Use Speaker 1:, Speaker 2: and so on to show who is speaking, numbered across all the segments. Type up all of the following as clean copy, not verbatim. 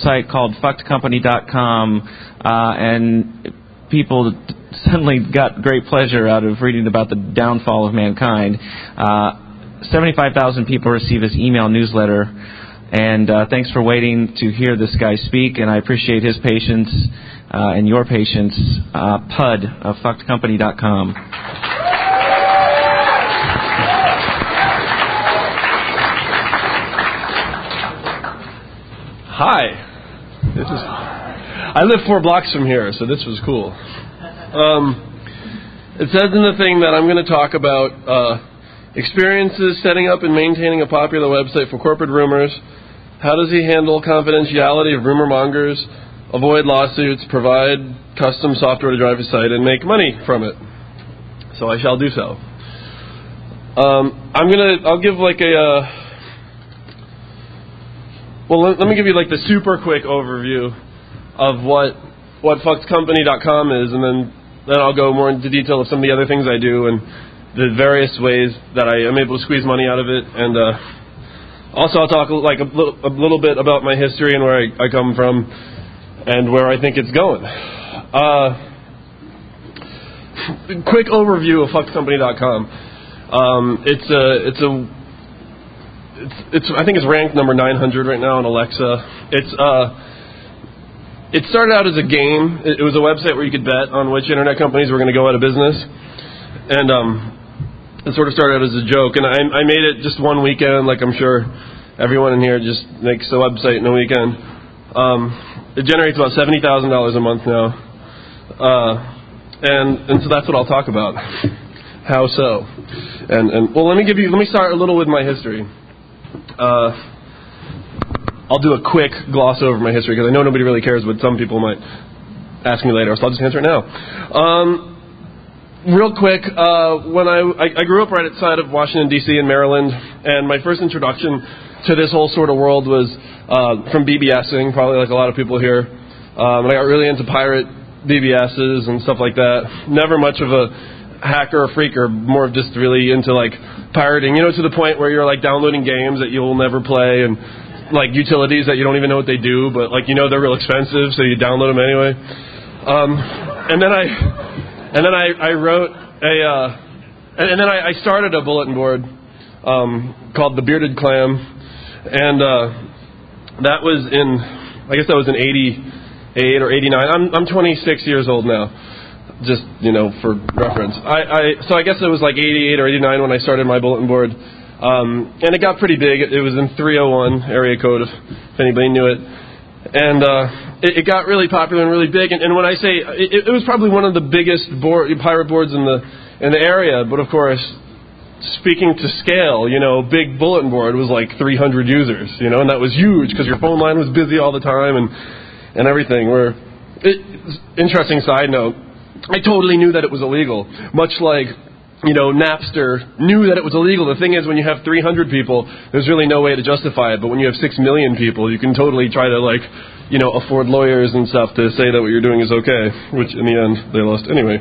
Speaker 1: site called fuckedcompany.com, and people suddenly got great pleasure out of reading about the downfall of mankind. 75,000 people receive his email newsletter, and thanks for waiting to hear this guy speak, and I appreciate his patience and your patience. Pud of fuckedcompany.com.
Speaker 2: Hi. I live 4 blocks from here, so this was cool. It says in the thing that I'm going to talk about experiences setting up and maintaining a popular website for corporate rumors. How does he handle confidentiality of rumor mongers, avoid lawsuits, provide custom software to drive his site, and make money from it? So I shall do so. I'll give like a... Well, let me give you like the super quick overview of what fuckedcompany.com is, and then I'll go more into detail of some of the other things I do and the various ways that I am able to squeeze money out of it. And also I'll talk like a little bit about my history and where I come from and where I think it's going. Quick overview of fuckedcompany.com. I think it's ranked number 900 right now on Alexa. It started out as a game. It was a website where you could bet on which internet companies were going to go out of business, and it sort of started out as a joke. And I made it just one weekend, like I'm sure everyone in here just makes a website in a weekend. It generates about $70,000 a month now, and so that's what I'll talk about. How so? And well, let me start a little with my history. I'll do a quick gloss over my history because I know nobody really cares, but some people might ask me later, so I'll just answer it now. Real quick, when I grew up right outside of Washington, D.C. in Maryland, and my first introduction to this whole sort of world was from BBSing, probably like a lot of people here. And I got really into pirate BBSs and stuff like that. Never much of a hacker or freaker, more of just really into like pirating, to the point where you're like downloading games that you'll never play and like utilities that you don't even know what they do, but like they're real expensive, so you download them anyway. And then I wrote and then I started a bulletin board called the Bearded Clam, and that was in 88 or 89. I'm 26 years old now, just for reference. So I guess it was like 88 or 89 when I started my bulletin board. And it got pretty big. It was in 301 area code, if anybody knew it. And it got really popular and really big. And when I say it was probably one of the biggest pirate boards in the area. But of course, speaking to scale, big bulletin board was like 300 users, and that was huge because your phone line was busy all the time and everything. Interesting side note, I totally knew that it was illegal, much like Napster knew that it was illegal. The thing is, when you have 300 people, there's really no way to justify it. But when you have 6 million people, you can totally try to afford lawyers and stuff to say that what you're doing is okay, which in the end they lost anyway.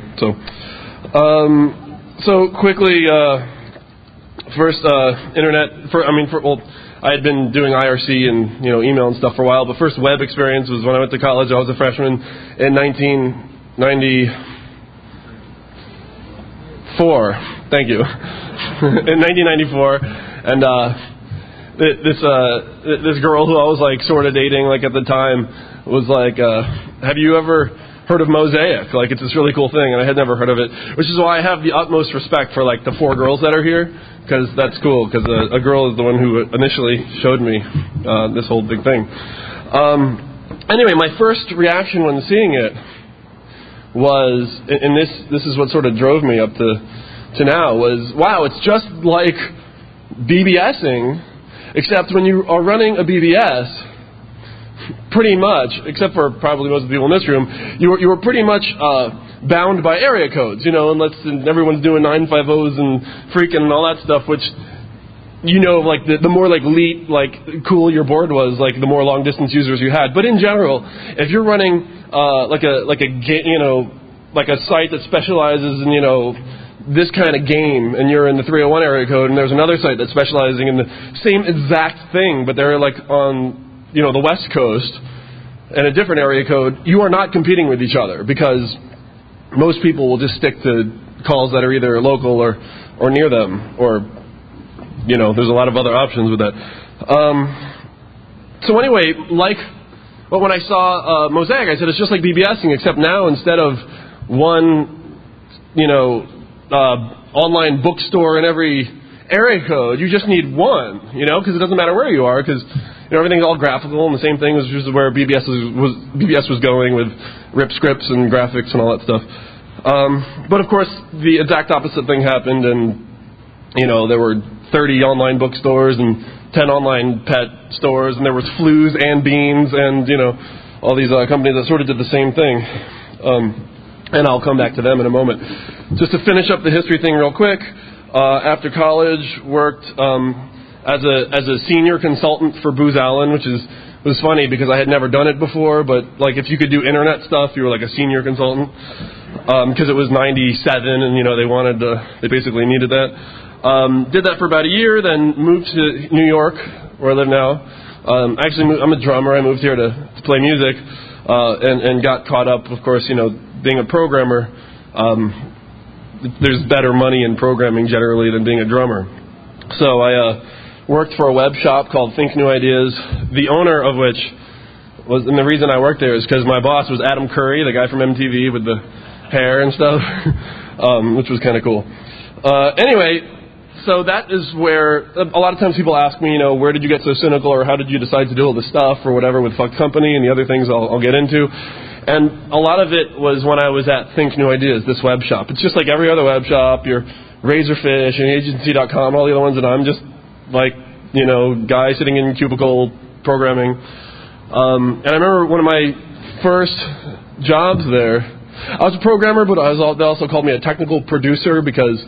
Speaker 2: So quickly, first internet. I had been doing IRC and email and stuff for a while. But first web experience was when I went to college. I was a freshman in 1994. Thank you. In 1994, and this girl who I was like sort of dating like at the time was like, "Have you ever heard of Mosaic? Like it's this really cool thing," and I had never heard of it, which is why I have the utmost respect for like the 4 girls that are here, because that's cool. Because a girl is the one who initially showed me this whole big thing. Anyway, my first reaction when seeing it was, and this is what sort of drove me up to now, was, wow, it's just like BBSing, except when you are running a BBS, pretty much, except for probably most of the people in this room, you were pretty much bound by area codes, unless everyone's doing 950s and freaking and all that stuff, which like the more like elite, like cool your board was, like the more long distance users you had. But in general, if you're running like a site that specializes in this kind of game, and you're in the 301 area code, and there's another site that's specializing in the same exact thing, but they're like on the West Coast, and a different area code, you are not competing with each other because most people will just stick to calls that are either local or near them, or, you know, there's a lot of other options with that. So anyway, when I saw Mosaic, I said it's just like BBSing, except now instead of one, you know, online bookstore in every area code, you just need one, you know, because it doesn't matter where you are, because you know, everything's all graphical, and the same thing was just where BBS was going with rip scripts and graphics and all that stuff. But of course, the exact opposite thing happened, and you know, there were 30 online bookstores and 10 online pet stores, and there was Flues and Beans, and you know, all these companies that sort of did the same thing. And I'll come back to them in a moment. Just to finish up the history thing real quick. After college, worked as a senior consultant for Booz Allen, which was funny because I had never done it before. But like, if you could do internet stuff, you were like a senior consultant because it was '97, and you know they basically needed that. Did that for about a year, then moved to New York, where I live now. I'm a drummer. I moved here to play music, and got caught up, of course, you know, being a programmer. There's better money in programming generally than being a drummer. So I worked for a web shop called Think New Ideas, the owner of which was, and the reason I worked there is because my boss was Adam Curry, the guy from MTV with the hair and stuff, which was kind of cool. Anyway, so that is where a lot of times people ask me, you know, where did you get so cynical, or how did you decide to do all this stuff or whatever with Fucked Company and the other things I'll get into. And a lot of it was when I was at Think New Ideas, this web shop. It's just like every other web shop, your Razorfish and Agency.com, all the other ones, and I'm just like, you know, guy sitting in cubicle programming. And I remember one of my first jobs there, I was a programmer, but they also called me a technical producer because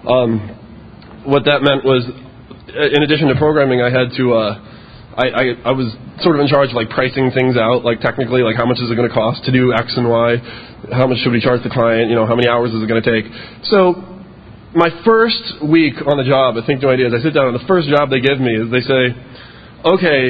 Speaker 2: what that meant was, in addition to programming, I had to... I was sort of in charge of like pricing things out, like technically, like how much is it going to cost to do X and Y, how much should we charge the client, you know, how many hours is it going to take. So my first week on the job at Think New Ideas, I sit down and the first job they give me is they say, okay,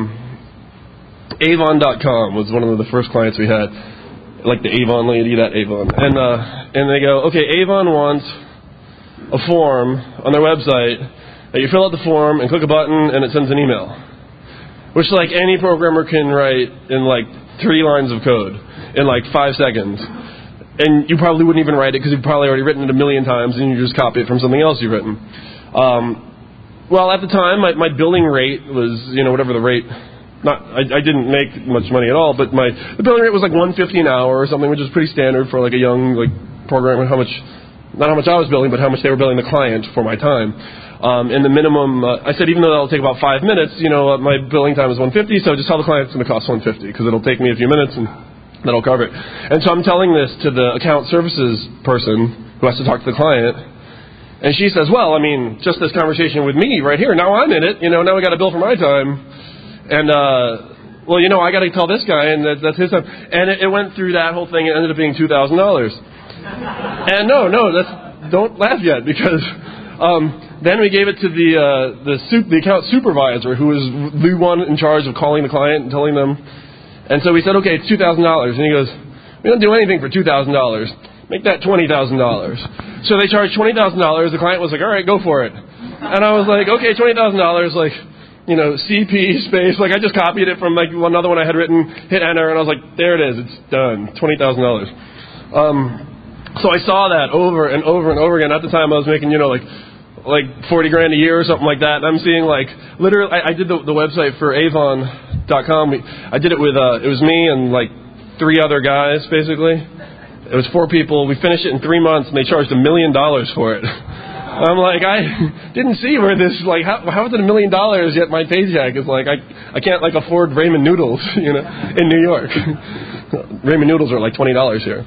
Speaker 2: Avon.com was one of the first clients we had, like the Avon lady, that Avon, and they go, okay, Avon wants a form on their website that you fill out the form and click a button and it sends an email. Which, like, any programmer can write in, like, 3 lines of code in, like, 5 seconds. And you probably wouldn't even write it because you've probably already written it a million times and you just copy it from something else you've written. Well, at the time, my billing rate was, you know, whatever the rate... I didn't make much money at all, but the billing rate was, like, $150 an hour or something, which is pretty standard for, like, a young, like, programmer. Not how much I was billing, but how much they were billing the client for my time. And the minimum, I said, even though that'll take about 5 minutes, you know, my billing time is $150, so just tell the client it's going to cost $150 because it'll take me a few minutes and that'll cover it. And so I'm telling this to the account services person who has to talk to the client, and she says, well, I mean, just this conversation with me right here, now I'm in it, you know, now we got a bill for my time, and, well, you know, I got to tell this guy, and that's his time. And it went through that whole thing, it ended up being $2,000. And no, don't laugh yet, because... then we gave it to the account supervisor, who was the one in charge of calling the client and telling them. And so we said, okay, it's $2,000. And he goes, we don't do anything for $2,000. Make that $20,000. So they charged $20,000. The client was like, all right, go for it. And I was like, okay, $20,000, like, you know, CP space. Like, I just copied it from, like, another one I had written, hit enter, and I was like, there it is. It's done. $20,000. So I saw that over and over and over again. At the time, I was making, you know, like $40 grand a year or something like that. And I'm seeing, like, literally, I did the website for Avon.com. I did it with, it was me and, like, 3 other guys, basically. It was 4 people. We finished it in 3 months, and they charged $1 million for it. I'm like, I didn't see where this, like, how is it $1 million yet my paycheck is, like, I can't, like, afford ramen noodles, you know, in New York. Ramen noodles are, like, $20 here.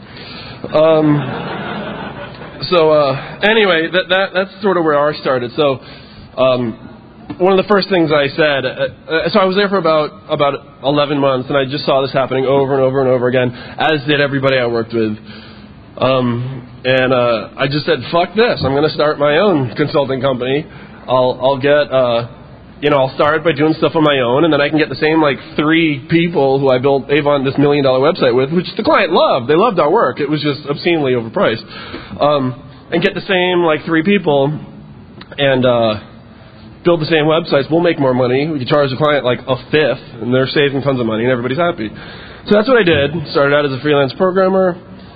Speaker 2: Anyway, that's sort of where ours started. So, one of the first things I said, so I was there for about 11 months, and I just saw this happening over and over and over again, as did everybody I worked with. And I just said, fuck this, I'm going to start my own consulting company. I'll get I'll start by doing stuff on my own, and then I can get the same, 3 people who I built Avon, this $1 million website with, which the client loved. They loved our work. It was just obscenely overpriced. And get the same, 3 people and build the same websites. We'll make more money. We can charge the client, a fifth, and they're saving tons of money, and everybody's happy. So that's what I did. Started out as a freelance programmer.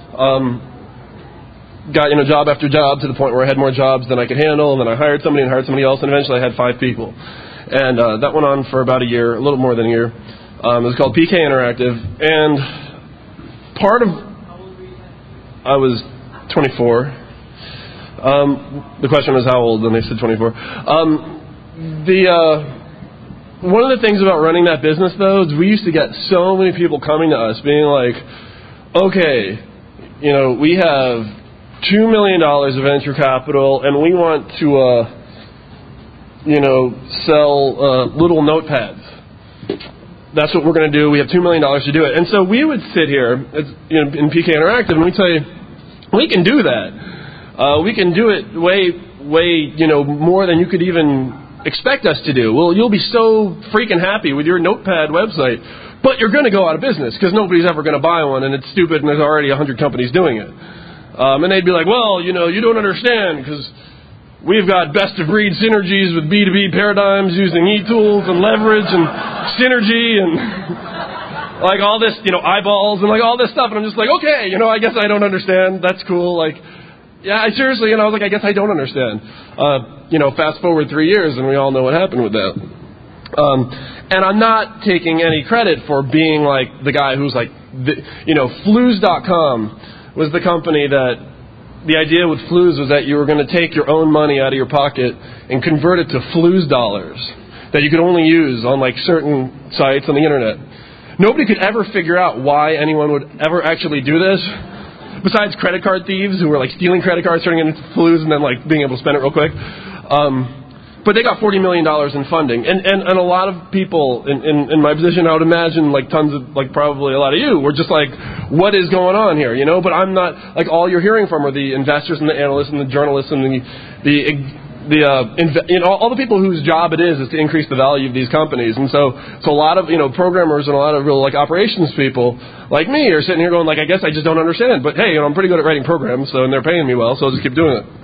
Speaker 2: Got job after job to the point where I had more jobs than I could handle, and then I hired somebody else, and eventually I had 5 people. And that went on for about a year, a little more than a year. It was called PK Interactive, and I was 24. The question was how old, and they said 24. One of the things about running that business, though, is we used to get so many people coming to us being like, okay, we have $2 million of venture capital, and we want to, sell little notepads. That's what we're going to do. We have $2 million to do it. And so we would sit here in PK Interactive, and we'd say, we can do that. We can do it way, more than you could even expect us to do. Well, you'll be so freaking happy with your notepad website, but you're going to go out of business because nobody's ever going to buy one, and it's stupid, and there's already 100 companies doing it. And they'd be like, well, you don't understand because we've got best-of-breed synergies with B2B paradigms using e-tools and leverage and synergy and all this, eyeballs and all this stuff. And I'm just like, okay, I guess I don't understand. That's cool. Yeah, I seriously, I was like, I guess I don't understand. Fast forward 3 years, and we all know what happened with that. And I'm not taking any credit for being the guy who's Flues.com was the company that the idea with Flues was that you were going to take your own money out of your pocket and convert it to Flues dollars that you could only use on certain sites on the internet. Nobody could ever figure out why anyone would ever actually do this. Besides credit card thieves who were stealing credit cards, turning it into Flues, and then being able to spend it real quick. But they got $40 million in funding. And a lot of people in my position, I would imagine tons of, probably a lot of you, were just what is going on here, But I'm not, all you're hearing from are the investors and the analysts and the journalists and all the people whose job it is to increase the value of these companies. And so a lot of, programmers and a lot of real, operations people like me are sitting here going, I guess I just don't understand. But hey, I'm pretty good at writing programs, and they're paying me well, so I'll just keep doing it.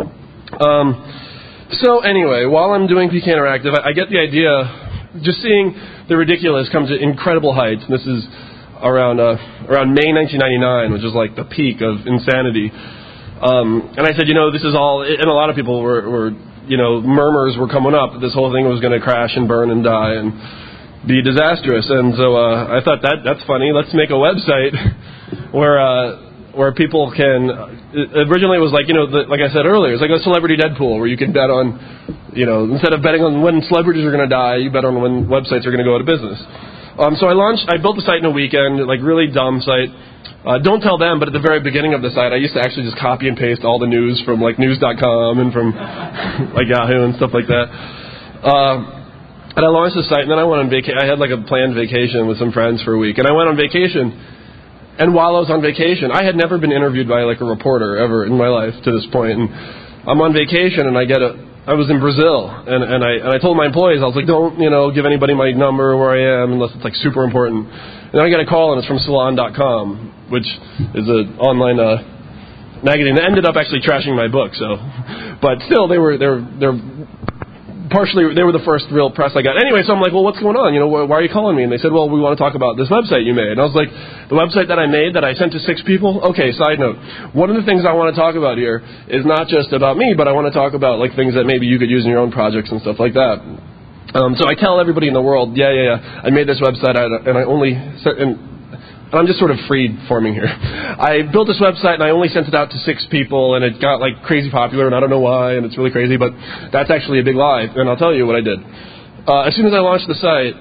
Speaker 2: So anyway, while I'm doing PK Interactive, I get the idea, just seeing the ridiculous come to incredible heights. And this is around May 1999, which is the peak of insanity. And I said, this is all, and a lot of people were murmurs were coming up that this whole thing was going to crash and burn and die and be disastrous. And so I thought that's funny. Let's make a website where people can. Originally, it was like I said earlier, it's like a celebrity Deadpool where you can bet on, instead of betting on when celebrities are going to die, you bet on when websites are going to go out of business. So I built the site in a weekend, really dumb site. Don't tell them, but at the very beginning of the site, I used to actually just copy and paste all the news from news.com and from Yahoo and stuff like that. And I launched the site, and then I went on vacation. I had a planned vacation with some friends for a week, and I went on vacation. And while I was on vacation, I had never been interviewed by a reporter ever in my life to this point. And I'm on vacation, and I was in Brazil, and I told my employees, I was like, don't give anybody my number or where I am unless it's super important. And then I got a call, and it's from Salon.com, which is an online magazine that ended up actually trashing my book. So, but still, they're partially, they were the first real press I got. Anyway, so I'm like, well, what's going on? Why are you calling me? And they said, well, we want to talk about this website you made. And I was like, the website that I made that I sent to 6 people? Okay, side note. One of the things I want to talk about here is not just about me, but I want to talk about things that maybe you could use in your own projects and stuff like that. So I tell everybody in the world, I made this website, and I only... And I'm just sort of free forming here. I built this website, and I only sent it out to 6 people, and it got crazy popular, and I don't know why, and it's really crazy, but that's actually a big lie, and I'll tell you what I did. As soon as I launched the site,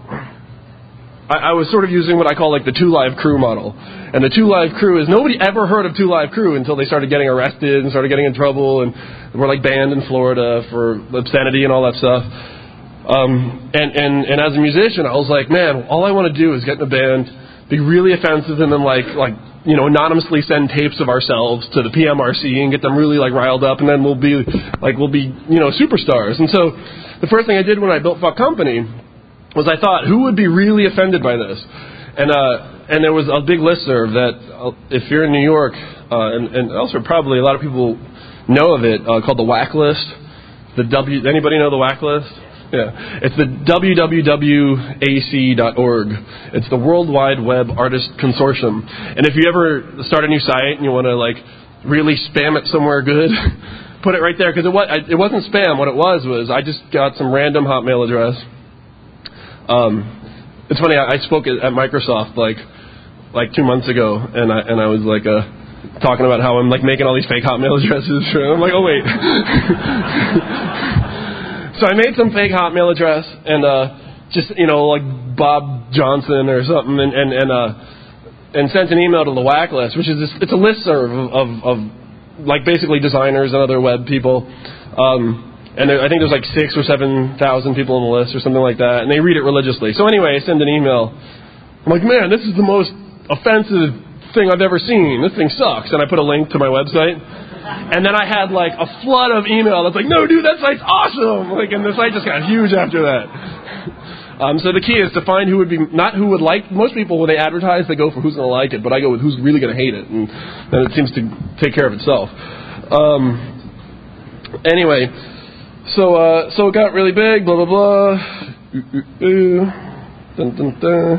Speaker 2: I was sort of using what I call the 2 Live Crew model. And the 2 Live Crew is, nobody ever heard of 2 Live Crew until they started getting arrested and started getting in trouble, and were banned in Florida for obscenity and all that stuff. And as a musician, I was like, man, all I want to do is get in a band, be really offensive, and then anonymously send tapes of ourselves to the PMRC and get them really like riled up, and then we'll be superstars. And so the first thing I did when I built Fuck Company was I thought, who would be really offended by this? And there was a big listserv that, if you're in New York, and also probably a lot of people know of it, called the WAC list. Anybody know the WAC list? Yeah, it's the www.ac.org. It's the World Wide Web Artist Consortium. And if you ever start a new site and you want to like really spam it somewhere good, put it right there, because it wasn't spam. What it was I just got some random Hotmail address. It's funny. I spoke at Microsoft like 2 months ago, and I was like talking about how I'm like making all these fake Hotmail addresses. I'm like, oh wait. So I made some fake Hotmail address and just like Bob Johnson or something, and sent an email to the WAC list, which is it's a listserv of like basically designers and other web people. And I think there's like 6,000 or 7,000 people on the list or something like that, and they read it religiously. So anyway, I send an email. I'm like, man, this is the most offensive thing I've ever seen. This thing sucks. And I put a link to my website. And then I had like a flood of email that's like, no, dude, that site's awesome. Like, and the site just got huge after that. So the key is to find who would be, not who would like. Most people, when they advertise, they go for who's going to like it, but I go with who's really going to hate it, and then it seems to take care of itself. Anyway, so it got really big, blah, blah, blah. Dun, dun, dun.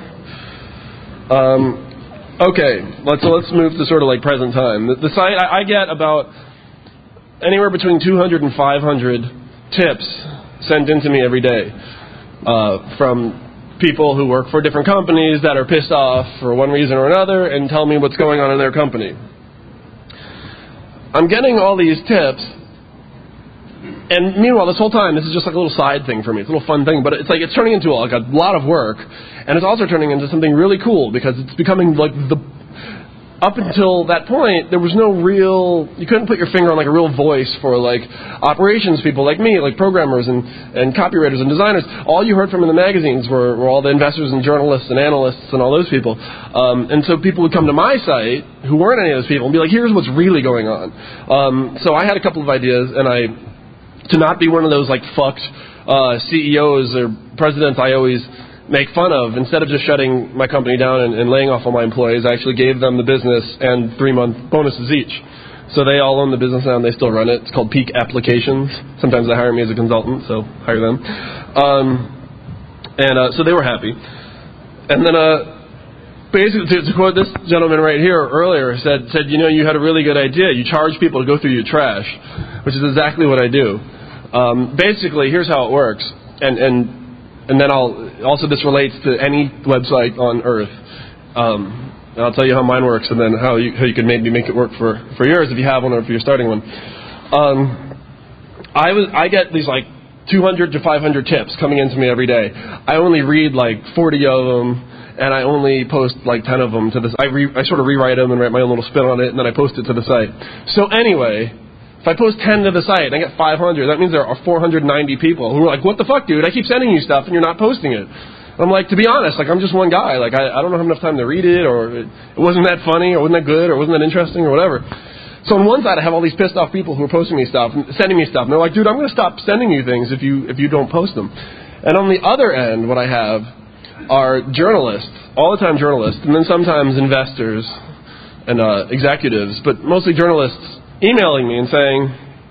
Speaker 2: Okay, let's move to sort of like present time. The site, I get about anywhere between 200 and 500 tips sent in to me every day from people who work for different companies that are pissed off for one reason or another and tell me what's going on in their company. I'm getting all these tips, and meanwhile, this whole time, this is just like a little side thing for me. It's a little fun thing, but it's turning into like a lot of work, and it's also turning into something really cool because it's becoming like up until that point, there was no real, you couldn't put your finger on like a real voice for like operations people like me, like programmers and copywriters and designers. All you heard from in the magazines were all the investors and journalists and analysts and all those people. And so people would come to my site who weren't any of those people and be like, here's what's really going on. So I had a couple of ideas, and to not be one of those like fucked CEOs or presidents I always make fun of, instead of just shutting my company down and laying off all my employees, I actually gave them the business and 3-month bonuses each. So they all own the business now and they still run it. It's called Peak Applications. Sometimes they hire me as a consultant, so hire them. So they were happy. And then basically, to quote this gentleman right here earlier, said, you had a really good idea. You charge people to go through your trash, which is exactly what I do. Basically, here's how it works, and then this relates to any website on Earth. I'll tell you how mine works, and then how you can maybe make it work for yours if you have one or if you're starting one. I get these like 200 to 500 tips coming into me every day. I only read like 40 of them, and I only post like 10 of them to this. I sort of rewrite them and write my own little spin on it, and then I post it to the site. So anyway, if I post 10 to the site and I get 500, that means there are 490 people who are like, what the fuck, dude? I keep sending you stuff and you're not posting it. I'm like, to be honest, like I'm just one guy. Like I don't have enough time to read it, or it wasn't that funny, or wasn't that good, or wasn't that interesting, or whatever. So on one side, I have all these pissed off people who are posting me stuff, and sending me stuff, and they're like, dude, I'm going to stop sending you things if you don't post them. And on the other end, what I have are journalists, all the time journalists, and then sometimes investors and executives, but mostly journalists, emailing me and saying,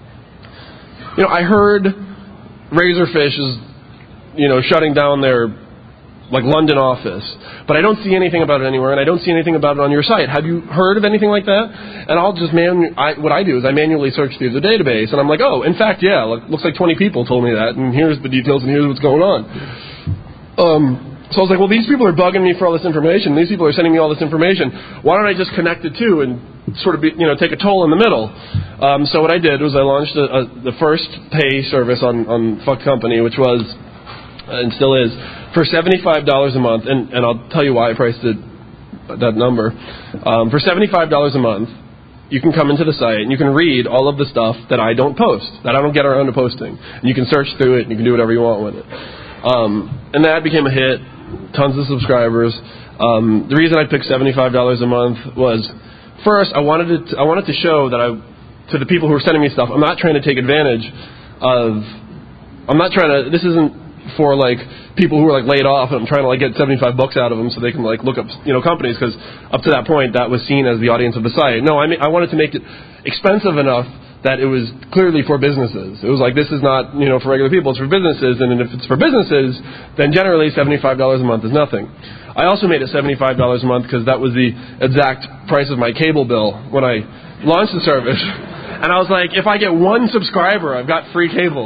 Speaker 2: I heard Razorfish is, shutting down their like London office, but I don't see anything about it anywhere, and I don't see anything about it on your site. Have you heard of anything like that? And I'll just what I do is I manually search through the database, and I'm like, oh, in fact, yeah, looks like 20 people told me that, and here's the details, and here's what's going on. So I was like, well, these people are bugging me for all this information. These people are sending me all this information. Why don't I just connect the two and sort of take a toll in the middle? So what I did was I launched the first pay service on Fuck Company, which was, and still is, for $75 a month, and I'll tell you why I priced it that number. For $75 a month, you can come into the site and you can read all of the stuff that I don't post, that I don't get around to posting. And you can search through it and you can do whatever you want with it. And that became a hit, tons of subscribers. The reason I picked $75 a month was first, I wanted to show that to the people who were sending me stuff, I'm not trying to take advantage of. This isn't for like people who are like laid off, and I'm trying to like get 75 bucks out of them so they can like look up companies, because up to that point that was seen as the audience of the site. No, I wanted to make it expensive enough that it was clearly for businesses. It was like, this is not for regular people, it's for businesses, and if it's for businesses, then generally $75 a month is nothing. I also made it $75 a month because that was the exact price of my cable bill when I launched the service. And I was like, if I get one subscriber, I've got free cable.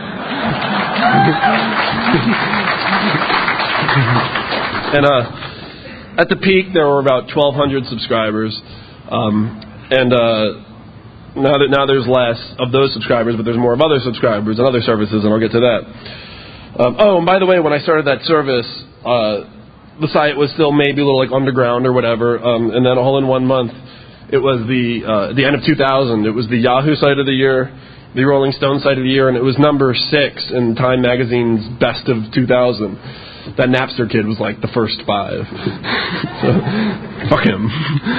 Speaker 2: And at the peak, there were about 1,200 subscribers. Now there's less of those subscribers, but there's more of other subscribers and other services, and I'll get to that. And by the way, when I started that service, the site was still maybe a little like underground or whatever, and then all in 1 month, it was the end of 2000. It was the Yahoo site of the year, the Rolling Stone site of the year, and it was number 6 in Time Magazine's Best of 2000. That Napster kid was like the first 5. So, fuck him.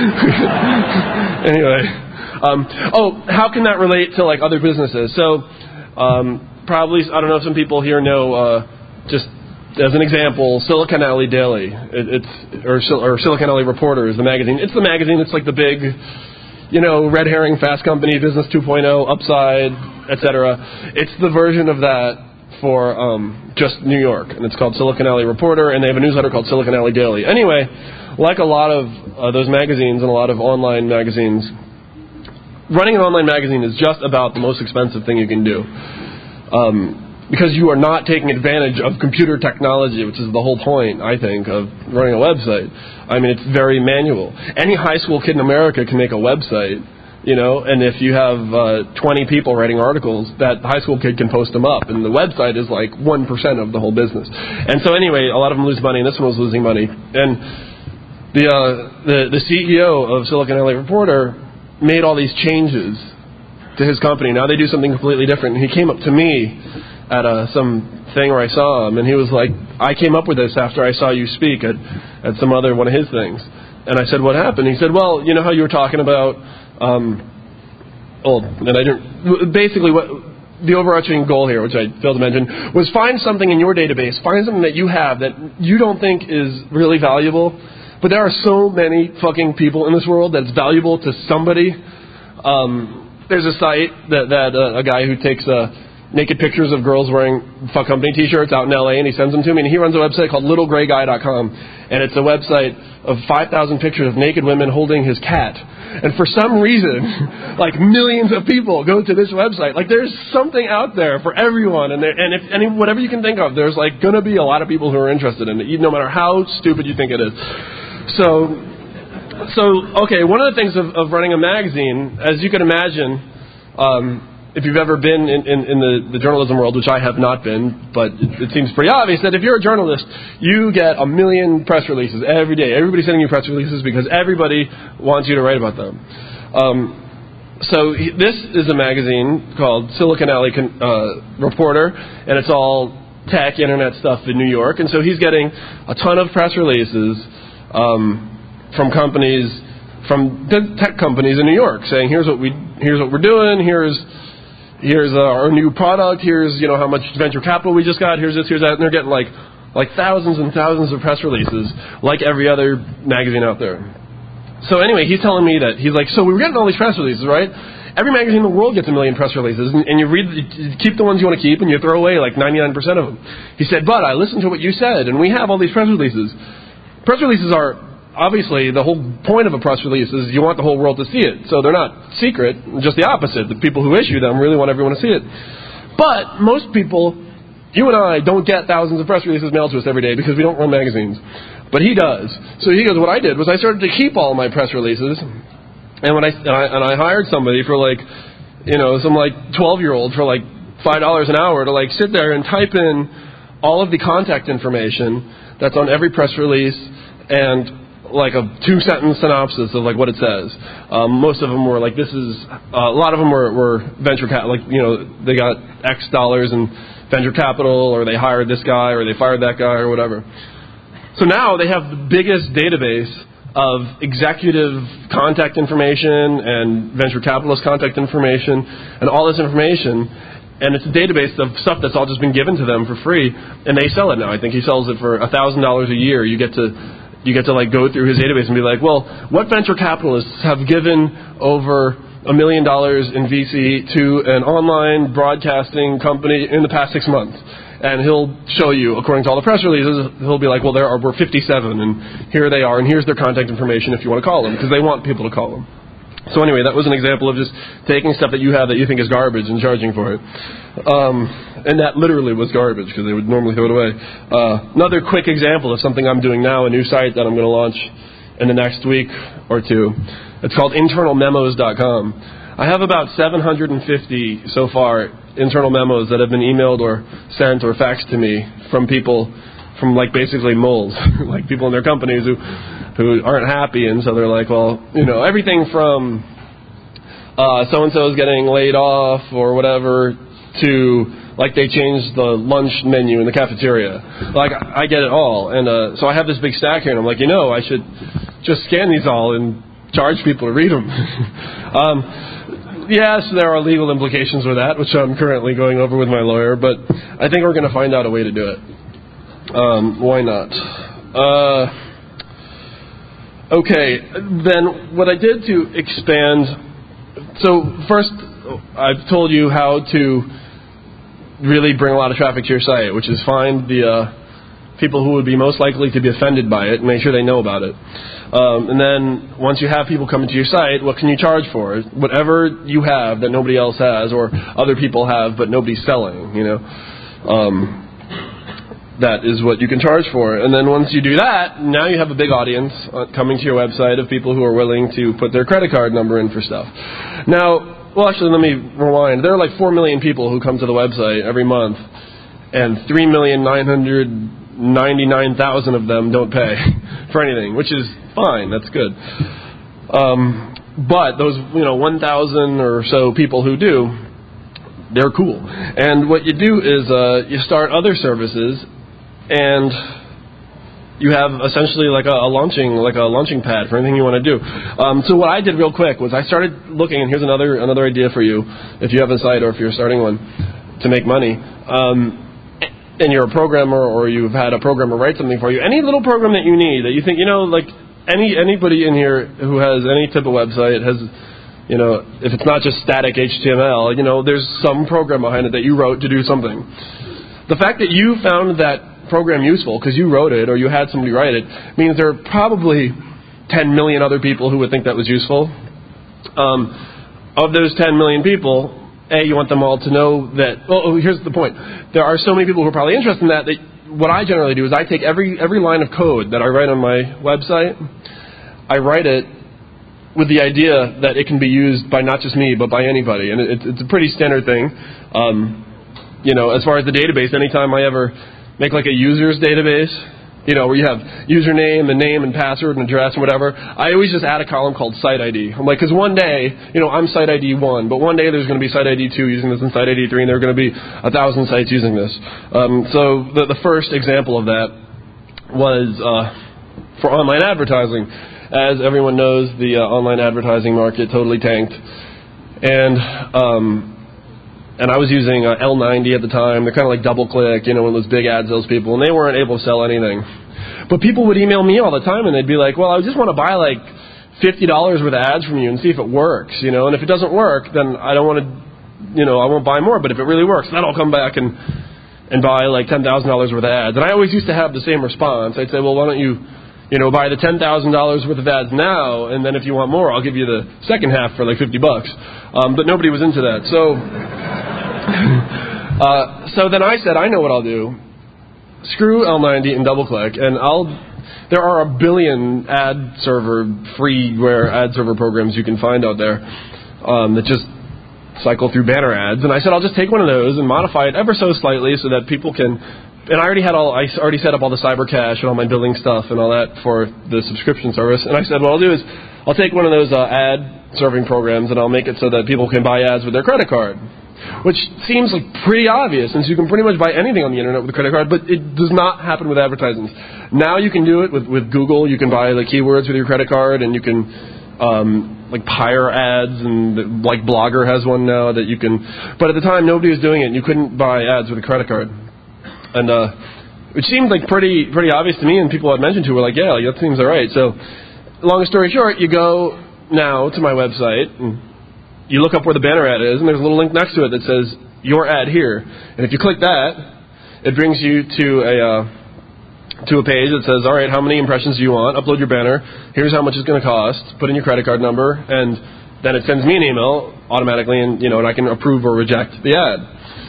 Speaker 2: Anyway. How can that relate to like other businesses? So, probably, I don't know if some people here know, just as an example, Silicon Alley Daily, or Silicon Alley Reporter is the magazine. It's the magazine. It's like the big, red herring, Fast Company, Business 2.0, Upside, etc. It's the version of that for just New York, and it's called Silicon Alley Reporter, and they have a newsletter called Silicon Alley Daily. Anyway, like a lot of those magazines and a lot of online magazines, running an online magazine is just about the most expensive thing you can do. Because you are not taking advantage of computer technology, which is the whole point, I think, of running a website. I mean, it's very manual. Any high school kid in America can make a website, and if you have 20 people writing articles, that high school kid can post them up, and the website is like 1% of the whole business. And so anyway, a lot of them lose money, and this one was losing money. And the CEO of Silicon Alley Reporter made all these changes to his company. Now they do something completely different. And he came up to me at some thing where I saw him, and he was like, I came up with this after I saw you speak at some other one of his things. And I said, what happened? He said, well, you know how you were talking about, basically what the overarching goal here, which I failed to mention, was find something in your database, find something that you have that you don't think is really valuable. But there are so many fucking people in this world that it's valuable to somebody. There's a site that a guy who takes naked pictures of girls wearing Fuck Company t-shirts out in LA, and he sends them to me, and he runs a website called littlegrayguy.com, and it's a website of 5,000 pictures of naked women holding his cat. And for some reason, like millions of people go to this website. Like there's something out there for everyone, and whatever you can think of, there's like going to be a lot of people who are interested in it, no matter how stupid you think it is. So okay, one of the things of running a magazine, as you can imagine, if you've ever been in the journalism world, which I have not been, but it seems pretty obvious that if you're a journalist, you get 1 million press releases every day. Everybody's sending you press releases because everybody wants you to write about them. So this is a magazine called Silicon Alley Reporter, and it's all tech, internet stuff in New York. And so he's getting a ton of press releases from companies, from tech companies in New York, saying here's what we're doing, here's our new product, here's how much venture capital we just got, here's this, here's that, and they're getting like thousands and thousands of press releases, like every other magazine out there. So anyway, he's telling me that he's like, so we were getting all these press releases, right? Every magazine in the world gets 1 million press releases, and you keep the ones you want to keep, and you throw away like 99% of them. He said, but I listened to what you said, and we have all these press releases. Press releases are, obviously, the whole point of a press release is you want the whole world to see it. So they're not secret, just the opposite. The people who issue them really want everyone to see it. But most people, you and I, don't get thousands of press releases mailed to us every day because we don't run magazines. But he does. So he goes, what I did was I started to keep all my press releases, and I hired somebody for some 12-year-old for $5 an hour to sit there and type in all of the contact information that's on every press release and a 2-sentence synopsis of what it says. Most of them were a lot of them were venture capital, they got X dollars in venture capital, or they hired this guy, or they fired that guy, or whatever. So now they have the biggest database of executive contact information and venture capitalist contact information and all this information, and it's a database of stuff that's all just been given to them for free, and they sell it now. I think he sells it for $1,000 a year. You get to like go through his database and be like, well, what venture capitalists have given over $1 million in VC to an online broadcasting company in the past 6 months? And he'll show you, according to all the press releases, he'll be like, well, we're 57, and here they are, and here's their contact information if you want to call them, because they want people to call them. So anyway, that was an example of just taking stuff that you have that you think is garbage and charging for it. And that literally was garbage, because they would normally throw it away. Another quick example of something I'm doing now, a new site that I'm going to launch in the next week or two. It's called internalmemos.com. I have about 750 so far internal memos that have been emailed or sent or faxed to me from people, from like basically moles, like people in their companies who aren't happy, and so they're like, well, everything from so-and-so is getting laid off or whatever to like they changed the lunch menu in the cafeteria. Like, I get it all. And so I have this big stack here, and I'm like, I should just scan these all and charge people to read them. Yes, there are legal implications with that, which I'm currently going over with my lawyer, but I think we're going to find out a way to do it. Why not? Okay, then what I did to expand... So first, I've told you how to really bring a lot of traffic to your site, which is find the people who would be most likely to be offended by it and make sure they know about it. And then once you have people coming to your site, what can you charge for? Whatever you have that nobody else has or other people have but nobody's selling, that is what you can charge for. And then once you do that, now you have a big audience coming to your website of people who are willing to put their credit card number in for stuff. Now, well, actually, let me rewind. There are like 4 million people who come to the website every month, and 3,999,000 of them don't pay for anything, which is fine. That's good. But those, 1,000 or so people who do, they're cool. And what you do is you start other services, and you have essentially like a launching pad for anything you want to do. So what I did real quick was I started looking, and here's another idea for you if you have a site or if you're starting one to make money. And you're a programmer, or you've had a programmer write something for you, any little program that you need that you think, like anybody in here who has any type of website has, if it's not just static HTML, there's some program behind it that you wrote to do something. The fact that you found that program useful because you wrote it or you had somebody write it means there are probably 10 million other people who would think that was useful. Of those 10 million people, you want them all to know that, here's the point. There are so many people who are probably interested in that what I generally do is I take every line of code that I write on my website, I write it with the idea that it can be used by not just me, but by anybody. And it's a pretty standard thing. As far as the database, anytime I ever make like a user's database, where you have username and name and password and address and whatever, I always just add a column called site ID. I'm like, because one day, I'm site ID 1, but one day there's going to be site ID 2 using this and site ID 3, and there are going to be 1,000 sites using this. So the first example of that was for online advertising. As everyone knows, the online advertising market totally tanked. And I was using L90 at the time. They're kind of like DoubleClick, one of those big ad salespeople, and they weren't able to sell anything. But people would email me all the time, and they'd be like, well, I just want to buy like $50 worth of ads from you and see if it works, and if it doesn't work, then I don't want to, I won't buy more. But if it really works, then I'll come back and buy like $10,000 worth of ads. And I always used to have the same response. I'd say, well, why don't you, buy the $10,000 worth of ads now, and then if you want more, I'll give you the second half for like $50. But nobody was into that. So then I said, I know what I'll do. Screw L90 and DoubleClick, and there are a billion freeware ad server programs you can find out there that just cycle through banner ads. And I said, I'll just take one of those and modify it ever so slightly so that people can. And I already set up all the cyber cache and all my billing stuff and all that for the subscription service. And I said, what I'll do is I'll take one of those ad serving programs and I'll make it so that people can buy ads with their credit card. which seems like pretty obvious since you can pretty much buy anything on the internet with a credit card, but it does not happen with advertisements. Now you can do it with Google. You can buy like keywords with your credit card, and you can like hire ads, and like Blogger has one now that you can. But at the time, nobody was doing it, and you couldn't buy ads with a credit card, and it seemed like pretty obvious to me, and people I'd mentioned to were like, yeah, that seems all right. So, long story short, you go now to my website, and you look up where the banner ad is, and there's a little link next to it that says, your ad here. And if you click that, it brings you to a page that says, all right, how many impressions do you want? Upload your banner. Here's how much it's going to cost. Put in your credit card number, and then it sends me an email automatically, and I can approve or reject the ad.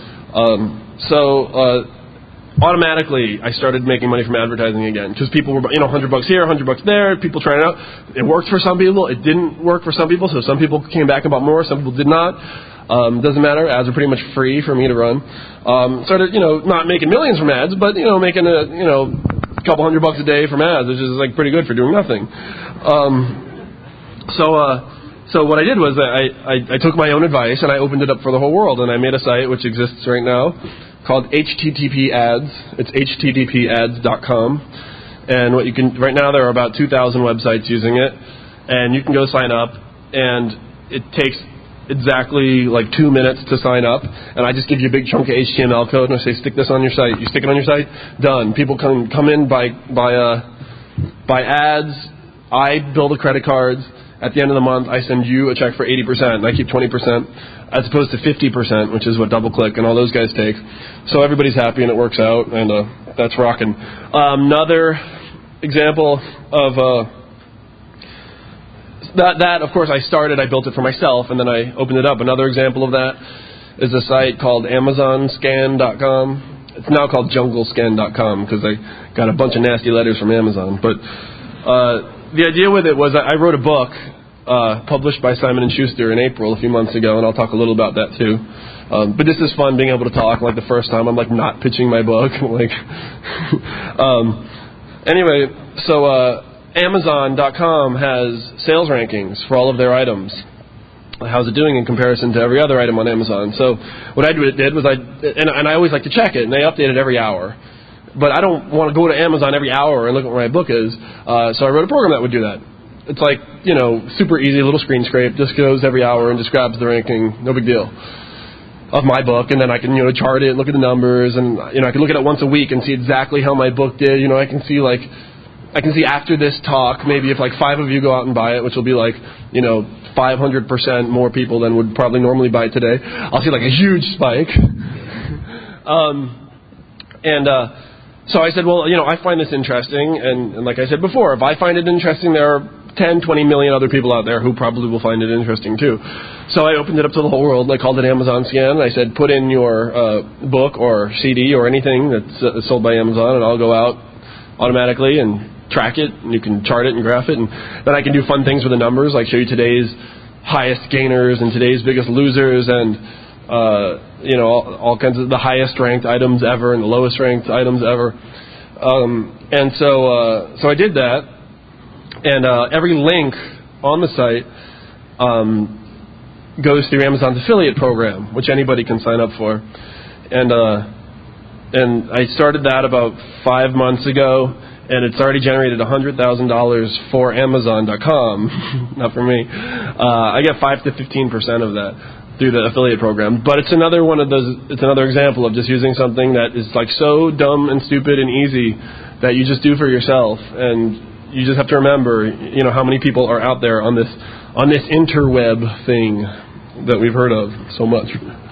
Speaker 2: Automatically, I started making money from advertising again because people were, $100 here, $100 there. People trying it out. It worked for some people. It didn't work for some people. So some people came back and bought more. Some people did not. Doesn't matter. Ads are pretty much free for me to run. Started, not making millions from ads, but making a couple $100 a day from ads, which is like pretty good for doing nothing. So what I did was I took my own advice and I opened it up for the whole world, and I made a site which exists right now called HTTP Ads. It's httpads.com. And right now there are about 2,000 websites using it, and you can go sign up, and it takes exactly like 2 minutes to sign up, and I just give you a big chunk of HTML code, and I say, stick this on your site. You stick it on your site, done. People come in by ads. I bill the credit cards. At the end of the month, I send you a check for 80%, and I keep 20%, as opposed to 50%, which is what DoubleClick and all those guys take. So everybody's happy, and it works out, and that's rocking. Another example of that, of course, I built it for myself, and then I opened it up. Another example of that is a site called AmazonScan.com. It's now called JungleScan.com because I got a bunch of nasty letters from Amazon, but the idea with it was I wrote a book published by Simon & Schuster in April a few months ago, and I'll talk a little about that too. But this is fun being able to talk like the first time I'm like not pitching my book. Anyway, so Amazon.com has sales rankings for all of their items. How's it doing in comparison to every other item on Amazon? So what I did was and I always like to check it, and they update it every hour. But I don't want to go to Amazon every hour and look at where my book is, so I wrote a program that would do that. It's like, super easy, little screen scrape, just goes every hour and just grabs the ranking, no big deal, of my book, and then I can, chart it, look at the numbers, and, I can look at it once a week and see exactly how my book did. I can see after this talk, maybe if like 5 of you go out and buy it, which will be like, 500% more people than would probably normally buy it today, I'll see like a huge spike. So I said, well, I find this interesting, and like I said before, if I find it interesting, there are 10, 20 million other people out there who probably will find it interesting too. So I opened it up to the whole world, and I called it Amazon Scan, and I said, put in your book or CD or anything that's sold by Amazon, and I'll go out automatically and track it, and you can chart it and graph it, and then I can do fun things with the numbers, like show you today's highest gainers and today's biggest losers, and all kinds of the highest ranked items ever and the lowest ranked items ever. And so I did that, and every link on the site goes through Amazon's affiliate program, which anybody can sign up for. And I started that about 5 months ago, and it's already generated $100,000 for Amazon.com, not for me. I get 5 to 15% of that through the affiliate program, but it's another one of those. It's another example of just using something that is like so dumb and stupid and easy that you just do for yourself, and you just have to remember, how many people are out there on this interweb thing that we've heard of so much.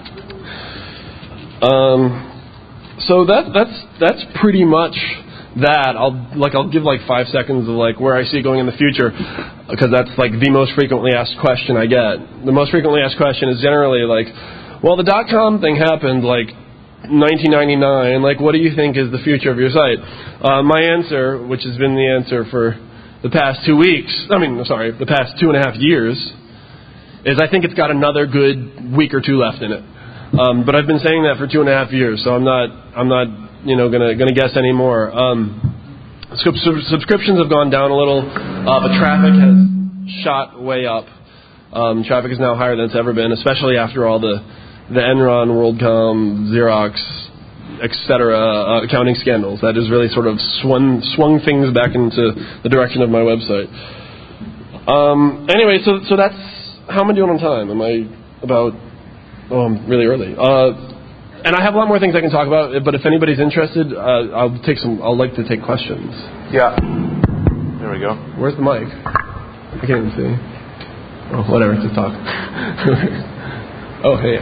Speaker 2: So that's pretty much that. I'll give like 5 seconds of like where I see it going in the future, because that's like the most frequently asked question I get. The most frequently asked question is generally like, well, the .com thing happened like 1999. Like, what do you think is the future of your site? My answer, which has been the answer for the past 2 weeks, the past 2.5 years, is I think it's got another good week or two left in it. But I've been saying that for 2.5 years, so I'm not gonna guess anymore. Subscriptions have gone down a little, but traffic has shot way up. Traffic is now higher than it's ever been, especially after all the the Enron, WorldCom, Xerox, etc. Accounting scandals. That has really sort of swung things back into the direction of my website. Anyway, so that's how am I doing on time? Am I about? Oh, I'm really early. And I have a lot more things I can talk about. But if anybody's interested, I'll like to take questions.
Speaker 1: Yeah. There we go.
Speaker 2: Where's the mic? I can't even see. Oh, whatever. Just talk. Oh, hey.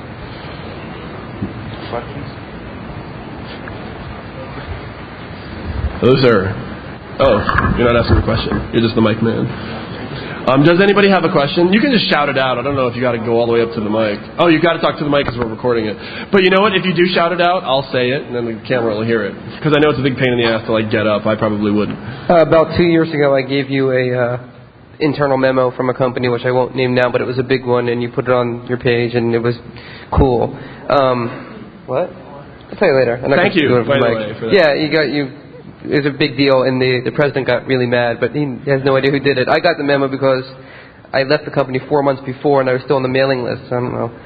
Speaker 1: Questions?
Speaker 2: Hello, sir. Oh, you're not asking a question. You're just the mic man. Does anybody have a question? You can just shout it out. I don't know if you got to go all the way up to the mic. Oh, you've got to talk to the mic because we're recording it. But you know what? If you do shout it out, I'll say it, and then the camera will hear it. Because I know it's a big pain in the ass to get up. I probably wouldn't.
Speaker 3: About 2 years ago, I gave you a internal memo from a company, which I won't name now, but it was a big one, and you put it on your page, and it was cool. What? I'll tell you later.
Speaker 2: Thank you, by the way, for that.
Speaker 3: Yeah, it was a big deal, and the president got really mad, but he has no idea who did it. I got the memo because I left the company 4 months before, and I was still on the mailing list, so I don't know.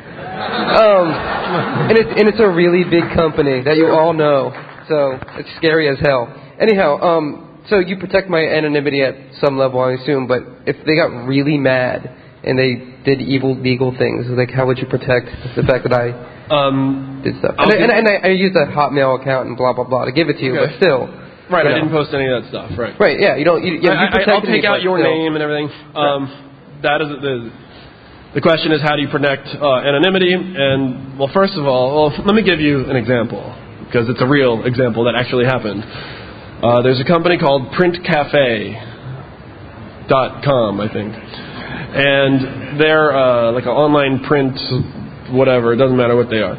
Speaker 3: And it's a really big company that you all know, so it's scary as hell. Anyhow, so you protect my anonymity at some level, I assume, but if they got really mad and they did evil legal things, how would you protect the fact that I did stuff? And I used a Hotmail account and blah, blah, blah to give it to you, but still.
Speaker 2: Right, I didn't post any of that stuff. Right.
Speaker 3: Right. Yeah. You don't.
Speaker 2: I'll take out your name and everything. That is the question is how do you protect anonymity? And well, first of all, let me give you an example because it's a real example that actually happened. There's a company called PrintCafe.com, I think, and they're like an online print, whatever. It doesn't matter what they are.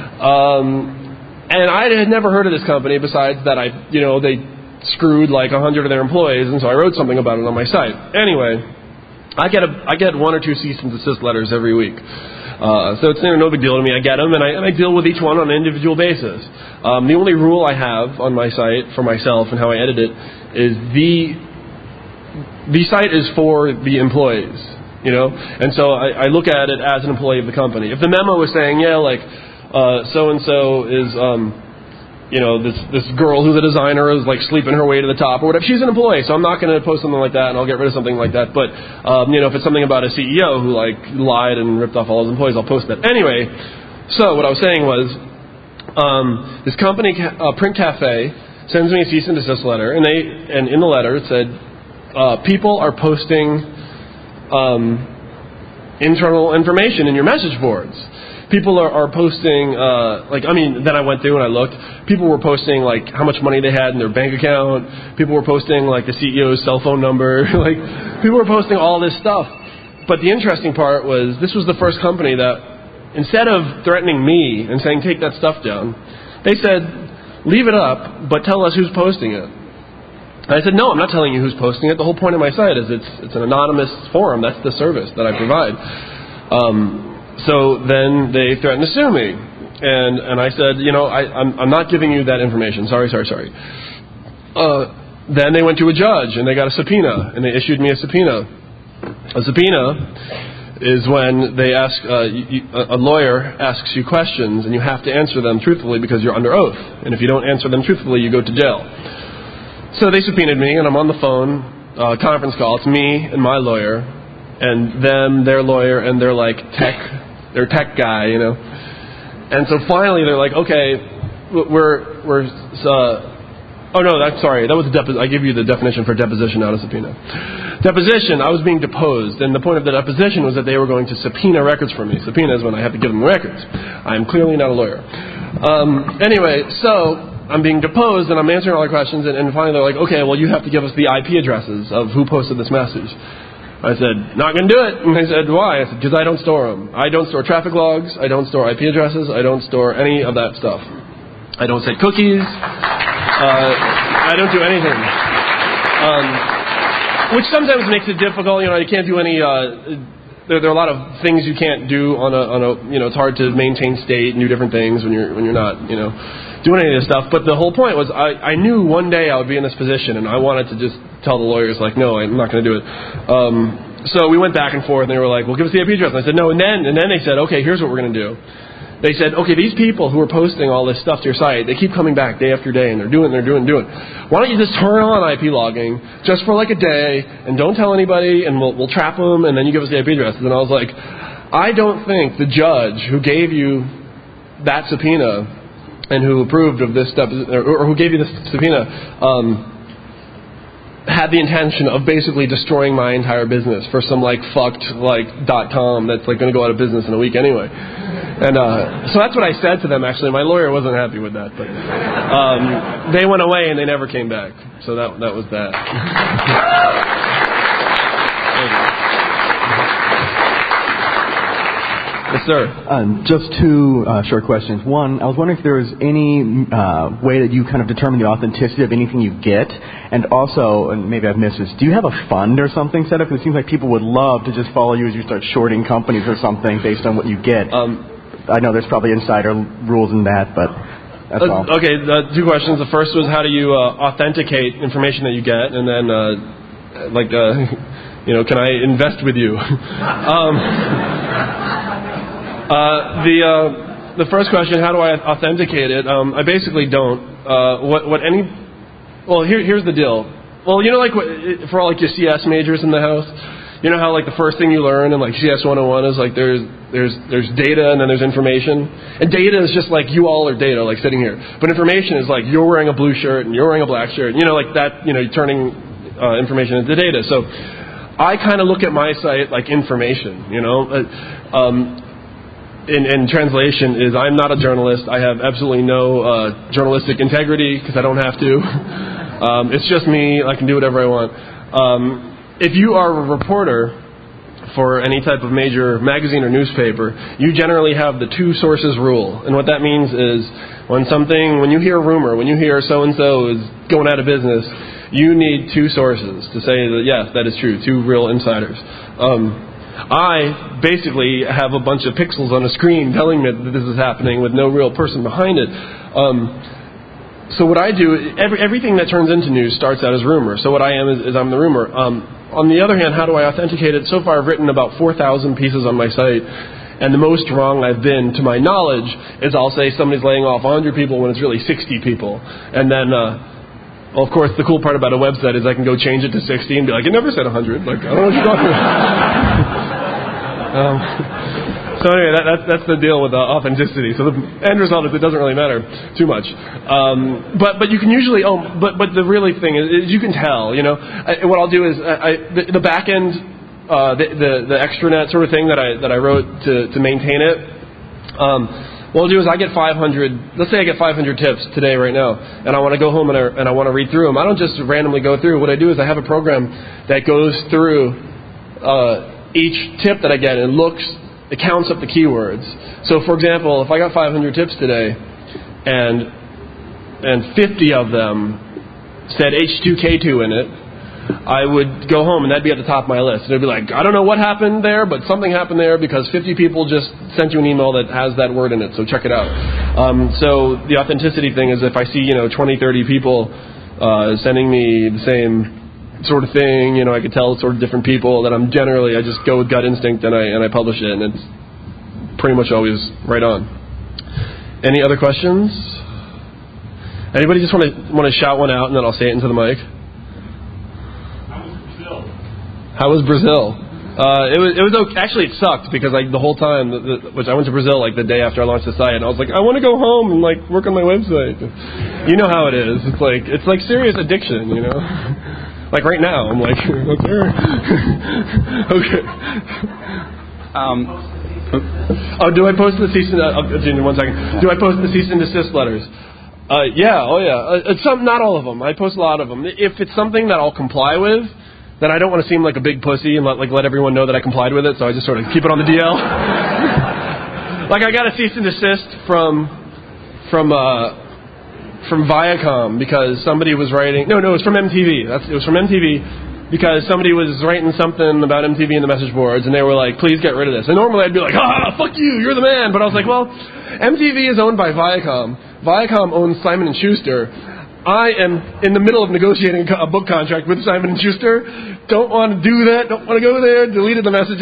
Speaker 2: And I had never heard of this company besides that they screwed 100 of their employees, and so I wrote something about it on my site. Anyway, I get 1 or 2 cease and desist letters every week. So it's no big deal to me. I get them, and I deal with each one on an individual basis. The only rule I have on my site for myself and how I edit it is the site is for the employees, and so I look at it as an employee of the company. If the memo was saying, so-and-so is, this girl who's a designer is sleeping her way to the top or whatever. She's an employee, so I'm not going to post something like that, and I'll get rid of something like that. But, if it's something about a CEO who, lied and ripped off all his employees, I'll post that. Anyway, so what I was saying was, this company, Print Cafe, sends me a cease and desist letter, and in the letter it said, people are posting internal information in your message boards. People are posting, then I went through and I looked. People were posting, how much money they had in their bank account. People were posting, the CEO's cell phone number. People were posting all this stuff. But the interesting part was this was the first company that, instead of threatening me and saying, take that stuff down, they said, leave it up, but tell us who's posting it. And I said, no, I'm not telling you who's posting it. The whole point of my site is it's an anonymous forum. That's the service that I provide. So then they threatened to sue me, and I said, I'm not giving you that information. Sorry. Then they went to a judge and they got a subpoena, and they issued me a subpoena. A subpoena is when they ask a lawyer asks you questions and you have to answer them truthfully because you're under oath, and if you don't answer them truthfully, you go to jail. So they subpoenaed me, and I'm on the phone, conference call. It's me and my lawyer, and them, their lawyer, and their their tech guy, And so finally they're like, okay, that was I give you the definition for deposition, not a subpoena. Deposition, I was being deposed, and the point of the deposition was that they were going to subpoena records from me. Subpoena is when I have to give them records. I'm clearly not a lawyer. Anyway, so I'm being deposed, and I'm answering all the questions, and finally they're like, okay, well, you have to give us the IP addresses of who posted this message. I said, not going to do it. And they said, why? I said, because I don't store them. I don't store traffic logs. I don't store IP addresses. I don't store any of that stuff. I don't set cookies. I don't do anything. Which sometimes makes it difficult. You can't do any... There are a lot of things you can't do on a it's hard to maintain state and do different things when you're not, doing any of this stuff. But the whole point was I knew one day I would be in this position, and I wanted to just tell the lawyers, no, I'm not going to do it. So we went back and forth, and they were like, well, give us the IP address. And I said, no. And then they said, okay, here's what we're going to do. They said, okay, these people who are posting all this stuff to your site, they keep coming back day after day, and they're doing. Why don't you just turn on IP logging just for like a day, and don't tell anybody, and we'll trap them, and then you give us the IP addresses. And I was like, I don't think the judge who gave you that subpoena and who approved of this stuff, or who gave you this subpoena, had the intention of basically destroying my entire business for some fucked .com that's going to go out of business in a week anyway. And so that's what I said to them. Actually, my lawyer wasn't happy with that, but they went away and they never came back. So that was that. Yes, sir.
Speaker 4: Just two short questions. One, I was wondering if there was any way that you kind of determine the authenticity of anything you get. And also, and maybe I've missed this, do you have a fund or something set up? Because it seems like people would love to just follow you as you start shorting companies or something based on what you get. I know there's probably insider rules in that, but that's all. Okay,
Speaker 2: two questions. The first was how do you authenticate information that you get? And then, can I invest with you? The first question, how do I authenticate it? I basically don't. Here's the deal. Well, for all your CS majors in the house, you know how the first thing you learn in CS 101 is there's data and then there's information. And data is just you all are data, sitting here. But information is you're wearing a blue shirt and you're wearing a black shirt. Turning information into data. So I kind of look at my site like information, In translation is I'm not a journalist. I have absolutely no journalistic integrity because I don't have to. It's just me. I can do whatever I want. If you are a reporter for any type of major magazine or newspaper, you generally have the two sources rule. And what that means is when you hear a rumor, when you hear so-and-so is going out of business, you need two sources to say that, yes, that is true, two real insiders. I basically have a bunch of pixels on a screen telling me that this is happening with no real person behind it. So what I do, everything that turns into news starts out as rumor. So what I am is I'm the rumor. On the other hand, how do I authenticate it? So far I've written about 4,000 pieces on my site, and the most wrong I've been, to my knowledge, is I'll say somebody's laying off 100 people when it's really 60 people. And then, of course, the cool part about a website is I can go change it to 60 and be like, it never said 100. I don't know what you're talking about. So anyway, that's the deal with authenticity. So the end result is it doesn't really matter too much. But you can usually, but the really thing is you can tell, what I'll do is the back end, the extranet sort of thing that I wrote to maintain it. What I'll do is I get 500, let's say I get 500 tips today right now, and I want to go home and I want to read through them. I don't just randomly go through. What I do is I have a program that goes through each tip that I get and it counts up the keywords. So, for example, if I got 500 tips today, and 50 of them said H2K2 in it, I would go home and that'd be at the top of my list. And it'd be like, I don't know what happened there, but something happened there because 50 people just sent you an email that has that word in it, so check it out. So the authenticity thing is if I see, 20, 30 people sending me the same sort of thing, I could tell it's sort of different people, that I just go with gut instinct and I publish it, and it's pretty much always right on. Any other questions? Anybody just want to shout one out and then I'll say it into the mic? How was Brazil? It was okay. Actually, it sucked because the whole time, which I went to Brazil the day after I launched the site, and I was like, I want to go home and work on my website. You know how it is. It's like serious addiction, Like right now, I'm like, okay. Do I post the cease and one second? Do I post the cease and desist letters? Yeah. Oh yeah. Not all of them. I post a lot of them. If it's something that I'll comply with, then I don't want to seem like a big pussy and let everyone know that I complied with it. So I just sort of keep it on the DL. I got a cease and desist from Viacom because somebody was writing. No, it was from MTV. It was from MTV because somebody was writing something about MTV in the message boards, and they were like, "Please get rid of this." And normally I'd be like, fuck you, you're the man." But I was like, well, MTV is owned by Viacom. Viacom owns Simon & Schuster. I am in the middle of negotiating a book contract with Simon & Schuster. Don't want to do that. Don't want to go there. Deleted the messages.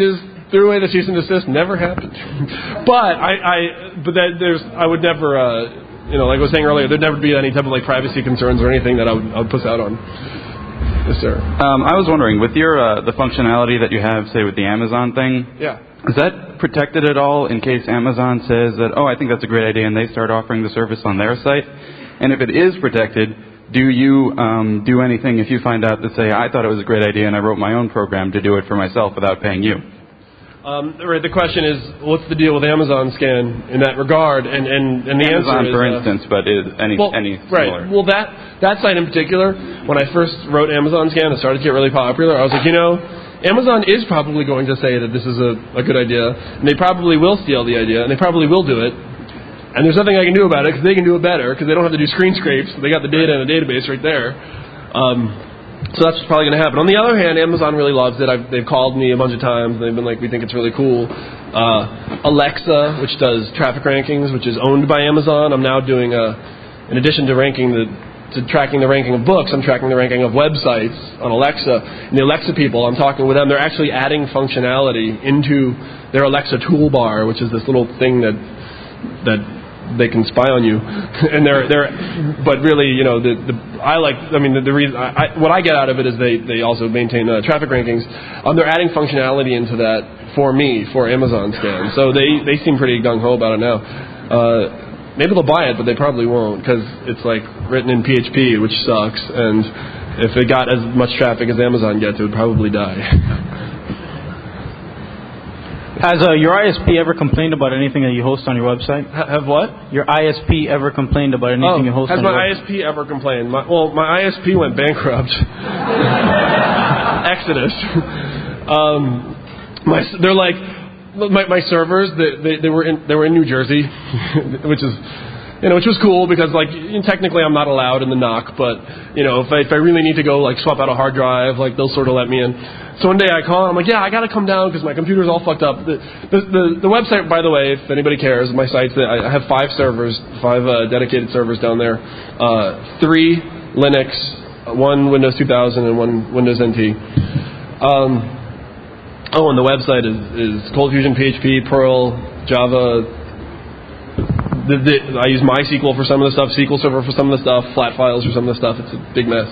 Speaker 2: threw away the cease and desist. Never happened. But I would never, like I was saying earlier, there'd never be any type of like privacy concerns or anything that I would push out on. Yes, sir.
Speaker 5: I was wondering, with your the functionality that you have, say with the Amazon thing, is that protected at all in case Amazon says that, I think that's a great idea, and they start offering the service on their site? And if it is protected, do you do anything if you find out that, say, I thought it was a great idea and I wrote my own program to do it for myself without paying you?
Speaker 2: Right. The question is, what's the deal with Amazon Scan in that regard? And the
Speaker 5: Amazon,
Speaker 2: answer is,
Speaker 5: for instance, but is any similar?
Speaker 2: Right. Well, that site in particular, when I first wrote Amazon Scan and started to get really popular, I was like, Amazon is probably going to say that this is a good idea, and they probably will steal the idea, and they probably will do it. And there's nothing I can do about it because they can do it better because they don't have to do screen scrapes. They got the data in a database right there. So that's probably going to happen. On the other hand, Amazon really loves it. They've called me a bunch of times. And they've been like, we think it's really cool. Alexa, which does traffic rankings, which is owned by Amazon. I'm now doing, in addition to tracking the ranking of books, I'm tracking the ranking of websites on Alexa. And the Alexa people, I'm talking with them. They're actually adding functionality into their Alexa toolbar, which is this little thing that they can spy on you, and but really, the reason what I get out of it is they also maintain traffic rankings. They're adding functionality into that for me for Amazon Scan, so they seem pretty gung ho about it now. Maybe they'll buy it, but they probably won't because it's like written in PHP, which sucks. And if it got as much traffic as Amazon gets, it would probably die.
Speaker 6: Has your ISP ever complained about anything that you host on your website?
Speaker 2: Have what?
Speaker 6: Your ISP ever complained about anything you host on your website?
Speaker 2: Has my ISP ever complained? My ISP went bankrupt. Exodus. They're like, my servers, they were in New Jersey, which was cool because technically I'm not allowed in the NOC, but if I really need to go swap out a hard drive, they'll sort of let me in. So one day I call and I'm like, yeah, I got to come down because my computer's all fucked up. The website, by the way, if anybody cares, my site's I have 5 servers, 5 dedicated servers down there, 3 Linux, 1 Windows 2000, and 1 Windows NT. And the website is Cold Fusion, PHP, Perl, Java. I use MySQL for some of the stuff, SQL Server for some of the stuff, flat files for some of the stuff. It's a big mess.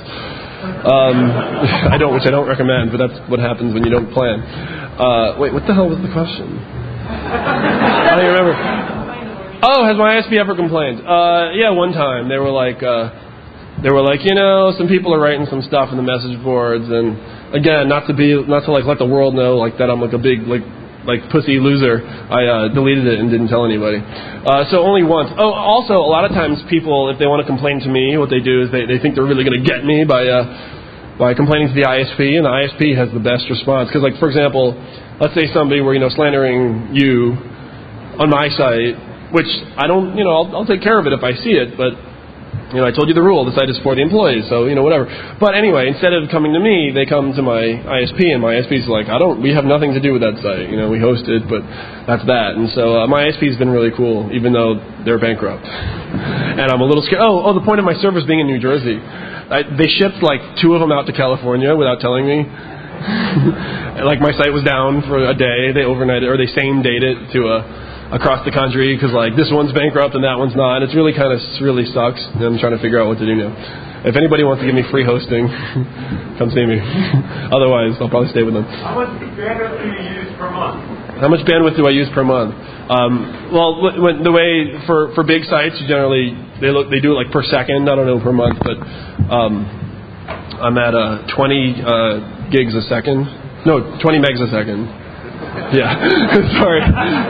Speaker 2: Which I don't recommend, but that's what happens when you don't plan. Wait, what the hell was the question? I don't even remember. Oh, has my ISP ever complained? Yeah, one time. They were like, some people are writing some stuff in the message boards, and again, not to let the world know that I'm a big pussy loser. I deleted it and didn't tell anybody. So only once. Oh, also, a lot of times people, if they want to complain to me, what they do is they think they're really going to get me by complaining to the ISP, and the ISP has the best response. Because, for example, let's say somebody were slandering you on my site, which I don't, I'll take care of it if I see it, but I told you the rule. The site is for the employees, so, whatever. But anyway, instead of coming to me, they come to my ISP, and my ISP is like, we have nothing to do with that site. We host it, but that's that. And so my ISP has been really cool, even though they're bankrupt. And I'm a little scared. Oh, the point of my servers being in New Jersey. They shipped 2 of them out to California without telling me. My site was down for a day. They overnighted, or they same-date it to across the country because this one's bankrupt and that one's not. It's really really sucks. And I'm trying to figure out what to do now. If anybody wants to give me free hosting, come see me. Otherwise, I'll probably stay with them.
Speaker 7: How much bandwidth do you use per month?
Speaker 2: How much bandwidth do I use per month? The way for big sites, you generally they do it per second. I don't know per month, but I'm at 20 gigs a second. No, 20 megs a second. Yeah, sorry.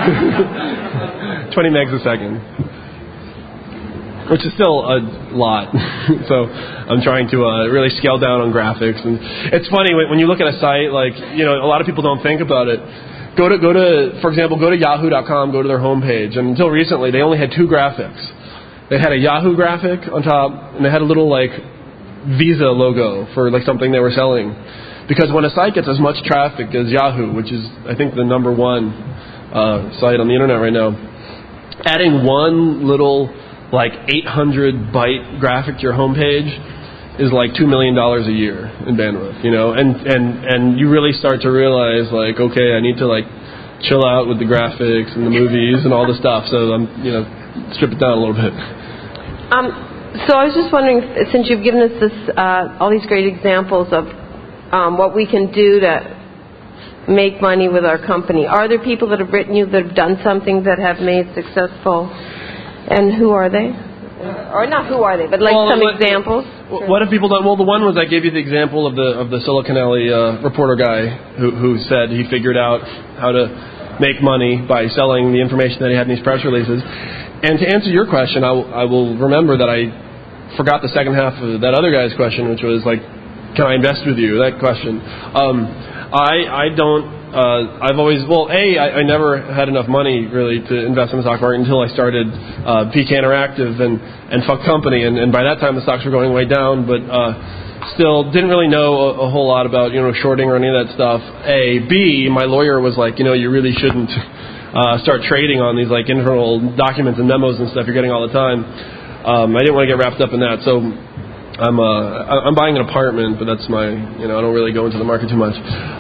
Speaker 2: 20 megs a second, which is still a lot. So I'm trying to really scale down on graphics. And it's funny when you look at a site, a lot of people don't think about it. Go to, for example, go to Yahoo.com, go to their homepage. And until recently, they only had 2 graphics. They had a Yahoo graphic on top, and they had a little Visa logo for something they were selling. Because when a site gets as much traffic as Yahoo, which is, I think, the number 1 site on the internet right now, adding one little, 800-byte graphic to your homepage is $2 million a year in bandwidth, And you really start to realize, okay, I need to, chill out with the graphics and the movies and all the stuff. So I'm, strip it down a little bit.
Speaker 8: So I was just wondering, since you've given us this, all these great examples of what we can do to make money with our company, are there people that have written you that have done something that have made successful, and who are they? Or not who are they, but some examples.
Speaker 2: What have people done? Well, the one was I gave you the example of the Silicon Alley reporter guy who said he figured out how to make money by selling the information that he had in these press releases. And to answer your question, I will remember that I forgot the second half of that other guy's question, which was like, can I invest with you? That question. I don't. I've always, I never had enough money really to invest in the stock market until I started PK Interactive and Fuck Company, and by that time the stocks were going way down, but still didn't really know a whole lot about shorting or any of that stuff. B, my lawyer was like, you really shouldn't start trading on these like internal documents and memos and stuff you're getting all the time. I didn't want to get wrapped up in that, so I'm buying an apartment, but that's my I don't really go into the market too much.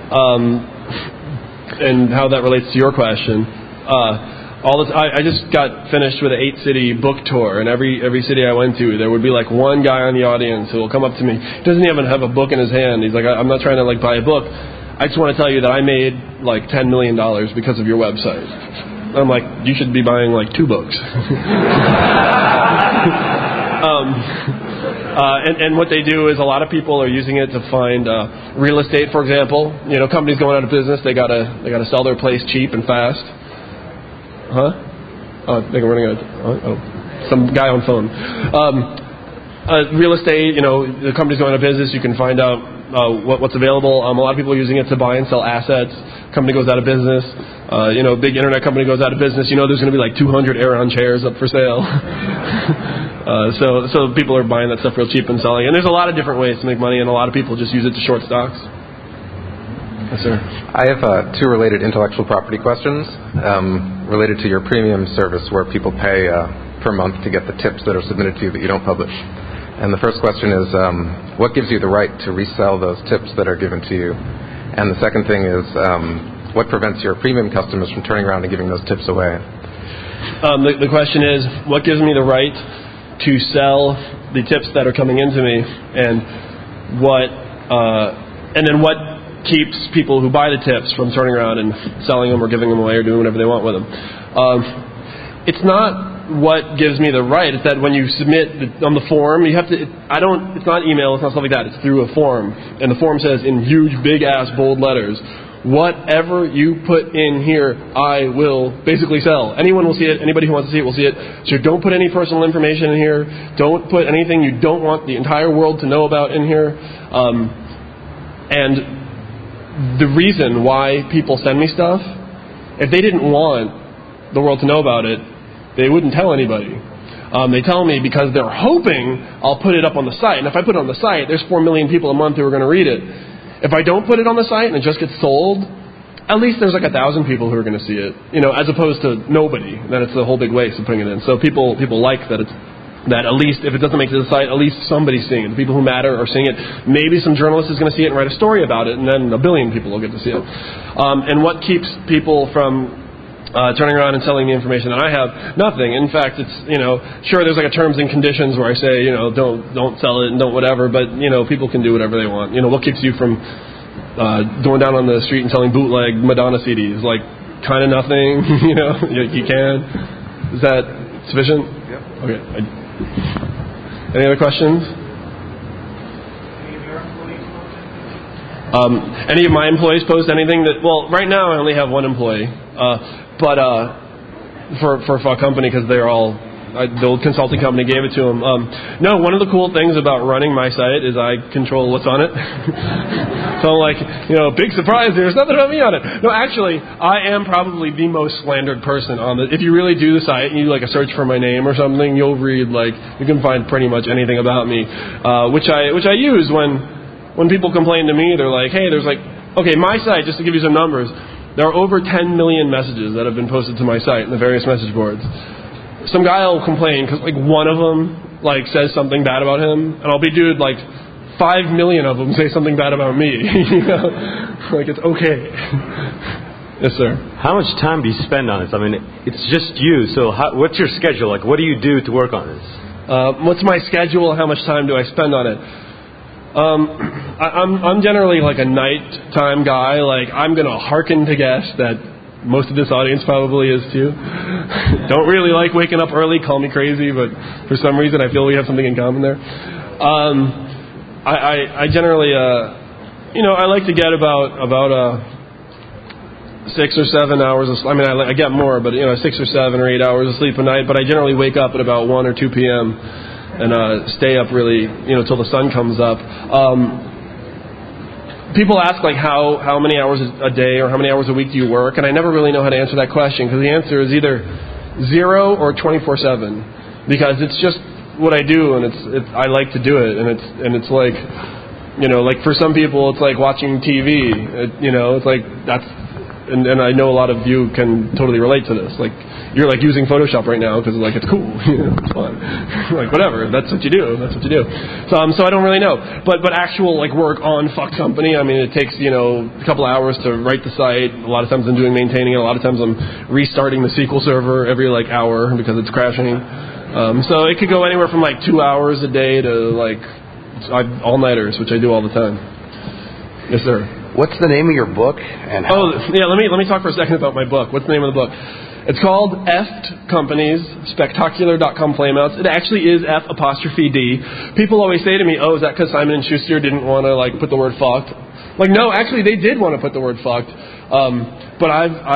Speaker 2: And how that relates to your question, I just got finished with an 8-city book tour, and every city I went to, there would be like one guy on the audience who will come up to me. He doesn't even have a book in his hand. He's like, I'm not trying to like buy a book. I just want to tell you that I made like $10 million because of your website. I'm like, you should be buying like 2 books. And what they do is a lot of people are using it to find real estate, for example. Companies going out of business, they gotta sell their place cheap and fast. Huh? I think I'm running out. Some guy on phone. Real estate. The company's going out of business. You can find out what's available. A lot of people are using it to buy and sell assets. Company goes out of business. Big internet company goes out of business. There's going to be like 200 Aeron chairs up for sale. So people are buying that stuff real cheap and selling. And there's a lot of different ways to make money, and a lot of people just use it to short stocks. Yes, sir.
Speaker 9: I have 2 related intellectual property questions related to your premium service where people pay per month to get the tips that are submitted to you that you don't publish. And the first question is, what gives you the right to resell those tips that are given to you? And the second thing is, what prevents your premium customers from turning around and giving those tips away?
Speaker 2: The question is, what gives me the right to sell the tips that are coming into me, and what keeps people who buy the tips from turning around and selling them or giving them away or doing whatever they want with them? It's not what gives me the right. It's that when you submit on the form, you have to. It's not email. It's not stuff like that. It's through a form, and the form says in huge, big ass bold letters, whatever you put in here, I will basically sell. Anyone will see it. Anybody who wants to see it will see it. So don't put any personal information in here. Don't put anything you don't want the entire world to know about in here. And the reason why people send me stuff, if they didn't want the world to know about it, they wouldn't tell anybody. They tell me because they're hoping I'll put it up on the site. And if I put it on the site, there's 4 million people a month who are going to read it. If I don't put it on the site and it just gets sold, at least there's like 1,000 people who are going to see it, as opposed to nobody. Then it's a whole big waste of putting it in. So people like that at least if it doesn't make it to the site, at least somebody's seeing it. The people who matter are seeing it. Maybe some journalist is going to see it and write a story about it, and then 1 billion people will get to see it. And what keeps people from turning around and selling the information that I have? Nothing. In fact, it's, sure, there's like a terms and conditions where I say, don't sell it and don't whatever, but, people can do whatever they want. What keeps you from going down on the street and selling bootleg Madonna CDs? Like, kind of nothing, you can. Is that sufficient? Yep. Okay. Any other questions? Any of my employees post anything that, well, right now I only have 1 employee. But for Fuck Company, because they're all, the old consulting company gave it to them. No, one of the cool things about running my site is I control what's on it. So I'm like, big surprise, there's nothing about me on it. No, actually, I am probably the most slandered person on it. If you really do the site and you do like a search for my name or something, you'll read you can find pretty much anything about me, which I use when people complain to me. They're like, hey, there's my site, just to give you some numbers, there are over 10 million messages that have been posted to my site in the various message boards. Some guy will complain because one of them says something bad about him, and I'll be, dude, 5 million of them say something bad about me. It's okay. Yes, sir.
Speaker 10: How much time do you spend on this? I mean, it's just you. So what's your schedule? Like, what do you do to work on this?
Speaker 2: What's my schedule? How much time do I spend on it? I'm generally like a nighttime guy. Like, I'm going to hearken to guess that most of this audience probably is too. Don't really like waking up early. Call me crazy, but for some reason I feel we have something in common there. I generally, I like to get about 6 or 7 hours of sleep. I mean, I get more, but 6 or 7 or 8 hours of sleep a night. But I generally wake up at about 1 or 2 p.m. and stay up really, till the sun comes up. People ask like how many hours a day or how many hours a week do you work, and I never really know how to answer that question because the answer is either 0 or 24/7 because it's just what I do and I like to do it, and it's like like for some people it's like watching TV. It's like that's. And I know a lot of you can totally relate to this. Like, you're like using Photoshop right now because like it's cool, it's fun. Like whatever, that's what you do. So I don't really know. But actual like work on Fucked Company, I mean, it takes a couple hours to write the site. A lot of times I'm maintaining it. A lot of times I'm restarting the SQL server every like hour because it's crashing. So it could go anywhere from like 2 hours a day to like all-nighters, which I do all the time. Yes, sir.
Speaker 11: What's the name of your book? And how?
Speaker 2: Let me talk for a second about my book. What's the name of the book? It's called Effed Companies, Spectacular.com Flameouts. It actually is F''D. People always say to me, is that because Simon & Schuster didn't want to like put the word fucked? Like, no, actually they did want to put the word fucked. But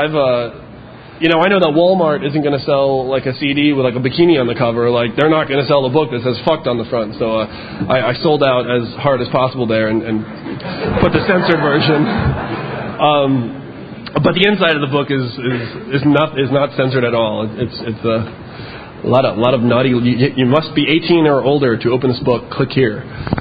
Speaker 2: I know that Walmart isn't going to sell like a CD with like a bikini on the cover. Like, they're not going to sell a book that says fucked on the front. So I sold out as hard as possible there and put the censored version. But the inside of the book is not censored at all. It's a lot of naughty. You must be 18 or older to open this book. Click here.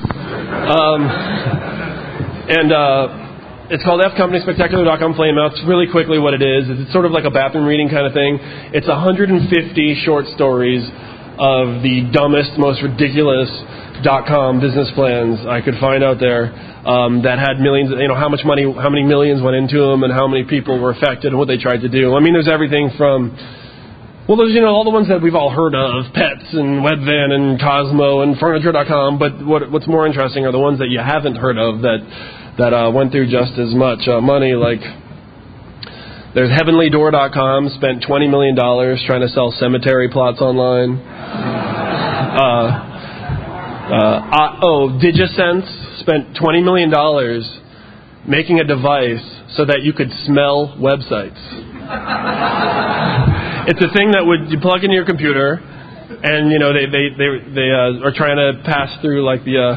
Speaker 2: It's called F Company Spectacular.com Flameouts. Really quickly, what it is it's sort of like a bathroom reading kind of thing. It's 150 short stories of the dumbest, most ridiculous .com business plans I could find out there that had millions. How much money, how many millions went into them, and how many people were affected, and what they tried to do. I mean, there's everything from there's all the ones that we've all heard of, Pets and Webvan and Cosmo and Furniture.com. But what's more interesting are the ones that you haven't heard of that went through just as much money. Like, there's HeavenlyDoor.com, spent $20 million trying to sell cemetery plots online. DigiSense spent $20 million making a device so that you could smell websites. It's a thing that you plug into your computer, and they are trying to pass through like the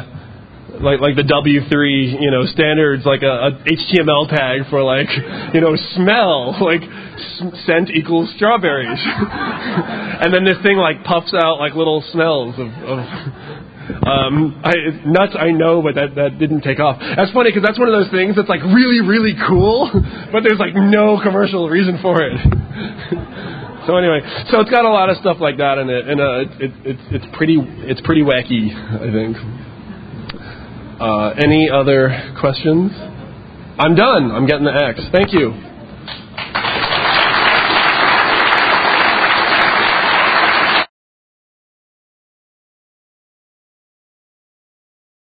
Speaker 2: W3 standards, like a HTML tag for like smell, like scent equals strawberries, and then this thing like puffs out like little smells of nuts. I know, but that didn't take off. That's funny because that's one of those things that's like really, really cool, but there's like no commercial reason for it. So anyway, it's got a lot of stuff like that in it, and it's pretty wacky, I think. Any other questions? I'm done. I'm getting the X. Thank you.